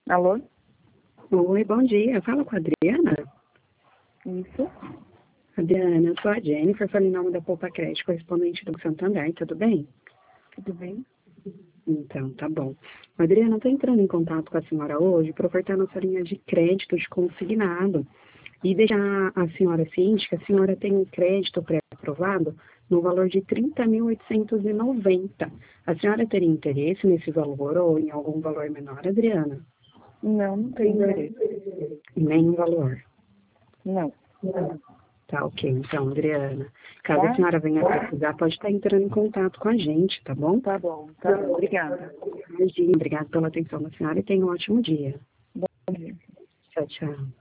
Alô? Oi, bom dia. Fala com a Adriana. Isso? Adriana, eu sou a Jennifer, falei em nome da Poupa Crédito, correspondente do Santander, tudo bem? Tudo bem? Então, tá bom. Adriana, eu estou entrando em contato com a senhora hoje para ofertar nossa linha de crédito de consignado e deixar a senhora ciente que a senhora tem um crédito pré-aprovado no valor de 30.890. A senhora teria interesse nesse valor ou em algum valor menor, Adriana? Não, não tenho interesse. Nenhum valor. Não. Tá, ok. Então, Adriana, caso a Tá? senhora venha precisar, pode estar entrando em contato com a gente, tá bom? Tá bom, tá bom. Obrigada. Imagina, obrigada pela atenção da senhora e tenha um ótimo dia. Bom dia. Tchau, tchau.